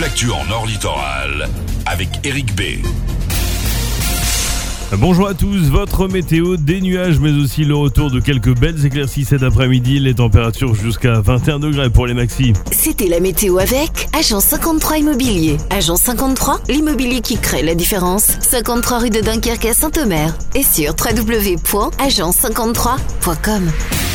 l'actu en Nord Littoral avec Eric B. Bonjour à tous, votre météo, des nuages mais aussi le retour de quelques belles éclaircies cet après-midi, les températures jusqu'à 21 degrés pour les maxis. C'était la météo avec Agence 53 Immobilier. Agence 53, l'immobilier qui crée la différence. 53 rue de Dunkerque à Saint-Omer et sur www.agence53.com.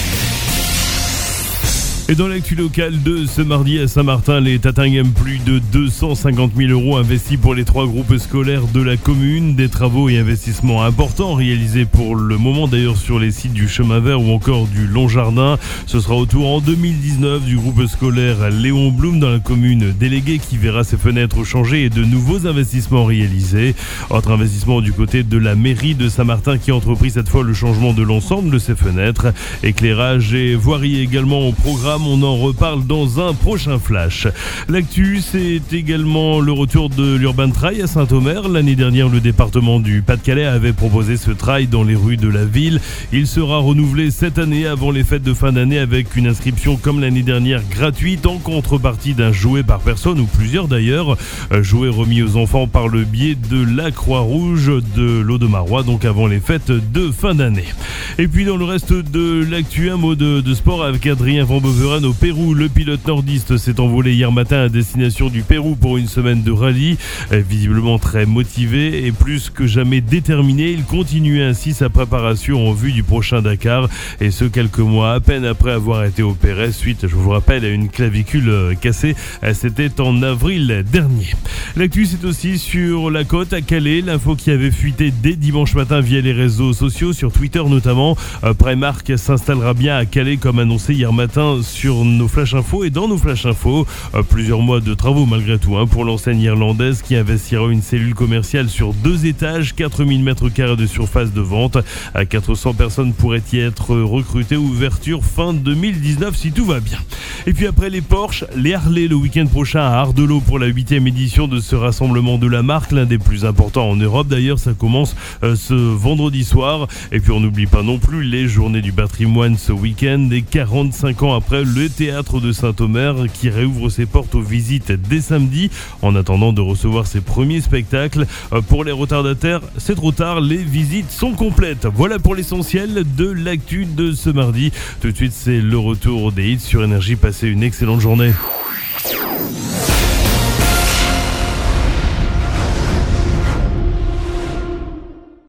Et dans l'actu locale de ce mardi à Saint-Martin, les Tatinghem, plus de 250 000 € investis pour les 3 groupes scolaires de la commune. Des travaux et investissements importants réalisés pour le moment d'ailleurs sur les sites du Chemin Vert ou encore du Long Jardin. Ce sera au tour en 2019 du groupe scolaire Léon Blum dans la commune déléguée qui verra ses fenêtres changer et de nouveaux investissements réalisés. Autre investissement du côté de la mairie de Saint-Martin qui a entrepris cette fois le changement de l'ensemble de ses fenêtres. Éclairage et voirie également au programme. On en reparle dans un prochain flash. L'actu, c'est également le retour de l'Urban Trail à Saint-Omer. L'année dernière, le département du Pas-de-Calais avait proposé ce trail dans les rues de la ville. Il sera renouvelé cette année avant les fêtes de fin d'année avec une inscription comme l'année dernière gratuite en contrepartie d'un jouet par personne ou plusieurs d'ailleurs. Jouet remis aux enfants par le biais de la Croix-Rouge de l'Audomarois, donc avant les fêtes de fin d'année. Et puis dans le reste de l'actu, un mot de sport avec Adrien Van Beveren au Pérou. Le pilote nordiste s'est envolé hier matin à destination du Pérou pour une semaine de rallye. Visiblement très motivé et plus que jamais déterminé, il continue ainsi sa préparation en vue du prochain Dakar et ce quelques mois à peine après avoir été opéré suite, je vous rappelle, à une clavicule cassée. C'était en avril dernier. L'actu, c'est aussi sur la côte à Calais, l'info qui avait fuité dès dimanche matin via les réseaux sociaux, sur Twitter notamment. Primark s'installera bien à Calais comme annoncé hier matin sur nos Flash Info et dans nos Flash Info. Plusieurs mois de travaux malgré tout pour l'enseigne irlandaise qui investira une cellule commerciale sur 2 étages, 4000 m² de surface de vente. 400 personnes pourraient y être recrutées. Ouverture fin 2019 si tout va bien. Et puis après les Porsche, les Harley le week-end prochain à Ardelot pour la 8e édition de ce rassemblement de la marque, l'un des plus importants en Europe d'ailleurs. Ça commence ce vendredi soir. Et puis on n'oublie pas non plus les journées du patrimoine ce week-end et 45 ans après le théâtre de Saint-Omer qui réouvre ses portes aux visites dès samedi en attendant de recevoir ses premiers spectacles. Pour les retardataires, c'est trop tard, les visites sont complètes. Voilà pour l'essentiel de l'actu de ce mardi. Tout de suite, c'est le retour des hits sur Énergie. Passez une excellente journée.